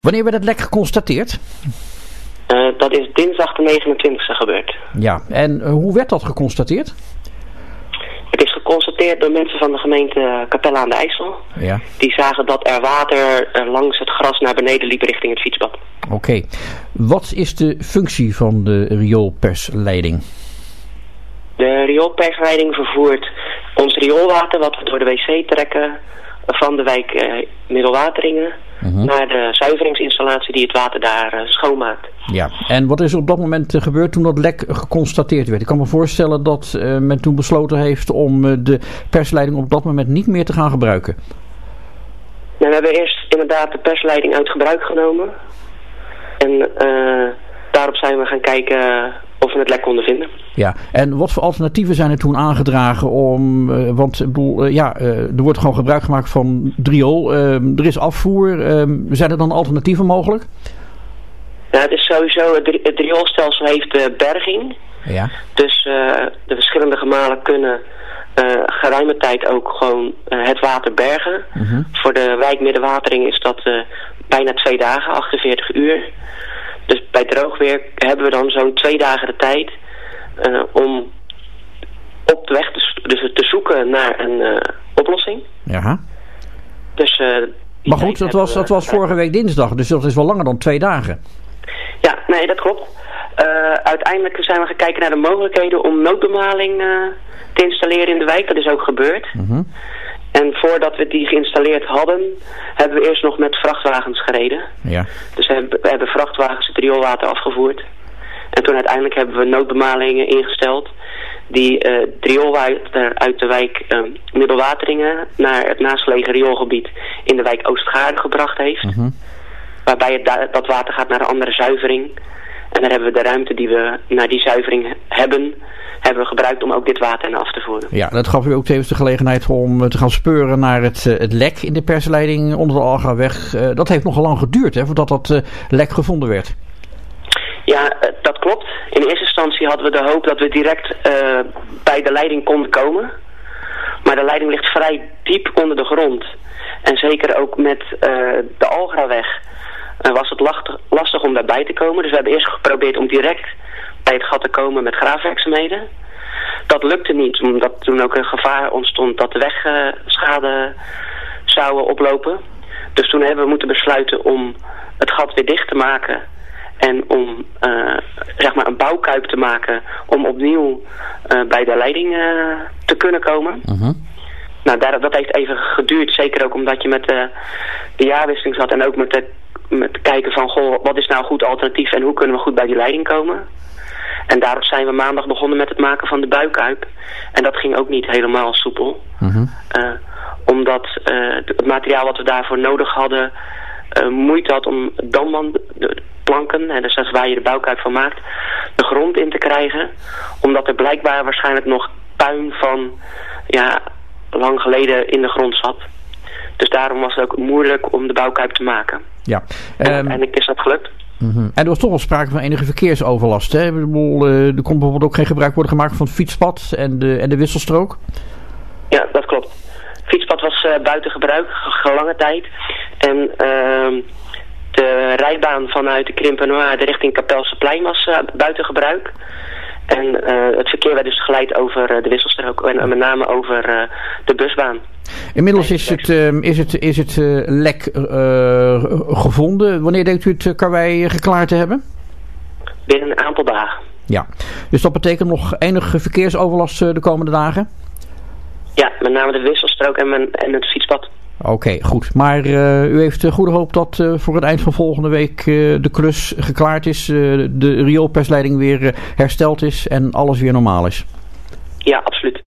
Wanneer werd het lek geconstateerd? Dat is dinsdag de 29e gebeurd. Ja, en hoe werd dat geconstateerd? Het is geconstateerd door mensen van de gemeente Capelle aan de IJssel. Ja. Die zagen dat er water langs het gras naar beneden liep richting het fietspad. Oké. Wat is de functie van de rioolpersleiding? De rioolpersleiding vervoert ons rioolwater, wat we door de wc trekken, van de wijk Middelwateringen naar de zuiveringsinstallatie die het water daar schoonmaakt. Ja, en wat is er op dat moment gebeurd toen dat lek geconstateerd werd? Ik kan me voorstellen dat men toen besloten heeft om de persleiding op dat moment niet meer te gaan gebruiken. Nou, we hebben eerst inderdaad de persleiding uit gebruik genomen. En daarop zijn we gaan kijken of we het lek konden vinden. Ja, en wat voor alternatieven zijn er toen aangedragen om... want ik bedoel, er wordt gewoon gebruik gemaakt van riool. Er is afvoer. Zijn er dan alternatieven mogelijk? Ja, het is sowieso... Het rioolstelsel heeft berging. Ja. Dus de verschillende gemalen kunnen geruime tijd ook gewoon het water bergen. Voor de wijk Middelwatering is dat bijna 2 dagen, 48 uur. Dus bij droogweer hebben we dan zo'n 2 dagen de tijd om op de weg te zoeken naar een oplossing. Ja. Dus, maar goed, dat was vorige week dinsdag, dus dat is wel langer dan 2 dagen. Ja, nee, dat klopt. Uiteindelijk zijn we gaan kijken naar de mogelijkheden om noodbemaling te installeren in de wijk. Dat is ook gebeurd. En voordat we die geïnstalleerd hadden, hebben we eerst nog met vrachtwagens gereden. Ja. Dus we hebben vrachtwagens het rioolwater afgevoerd. En toen uiteindelijk hebben we noodbemalingen ingesteld die het rioolwater uit de wijk Middelwateringen naar het naastgelegen rioolgebied in de wijk Oostgaarden gebracht heeft. Waarbij dat water gaat naar een andere zuivering. En daar hebben we de ruimte die we naar die zuivering hebben we gebruikt om ook dit water in af te voeren. Ja, dat gaf u ook tevens de gelegenheid om te gaan speuren naar het lek in de persleiding onder de Algaweg. Dat heeft nogal lang geduurd, hè, voordat dat lek gevonden werd. Ja, dat klopt. In eerste instantie hadden we de hoop dat we direct bij de leiding konden komen. Maar de leiding ligt vrij diep onder de grond. En zeker ook met de Algaweg was het lastig om daarbij te komen. Dus we hebben eerst geprobeerd om direct bij het gat te komen met graafwerkzaamheden. Dat lukte niet, omdat toen ook een gevaar ontstond dat de wegschade zouden oplopen. Dus toen hebben we moeten besluiten om het gat weer dicht te maken en om zeg maar een bouwkuip te maken om opnieuw bij de leiding te kunnen komen. Nou, dat heeft even geduurd, zeker ook omdat je met de jaarwisseling zat en ook met kijken van, goh, wat is nou een goed alternatief en hoe kunnen we goed bij die leiding komen. En daarop zijn we maandag begonnen met het maken van de bouwkuip. En dat ging ook niet helemaal soepel. Omdat het materiaal wat we daarvoor nodig hadden moeite had om de planken, en dus dat is waar je de bouwkuip van maakt, de grond in te krijgen. Omdat er blijkbaar waarschijnlijk nog puin van lang geleden in de grond zat. Dus daarom was het ook moeilijk om de bouwkuip te maken. Ja. En is dat gelukt. En er was toch wel sprake van enige verkeersoverlast. Hè? Er kon bijvoorbeeld ook geen gebruik worden gemaakt van het fietspad en de wisselstrook. Ja, dat klopt. Het fietspad was buiten gebruik, lange tijd. En de rijbaan vanuit de Krimpenoir de richting Kapelseplein was buiten gebruik. En het verkeer werd dus geleid over de wisselstrook en met name over de busbaan. Inmiddels is het lek gevonden. Wanneer denkt u het karwei geklaard te hebben? Binnen een aantal dagen. Ja, dus dat betekent nog enige verkeersoverlast de komende dagen? Ja, met name de wisselstrook en het fietspad. Oké, goed. Maar u heeft goede hoop dat voor het eind van volgende week de klus geklaard is, de rioolpersleiding weer hersteld is en alles weer normaal is? Ja, absoluut.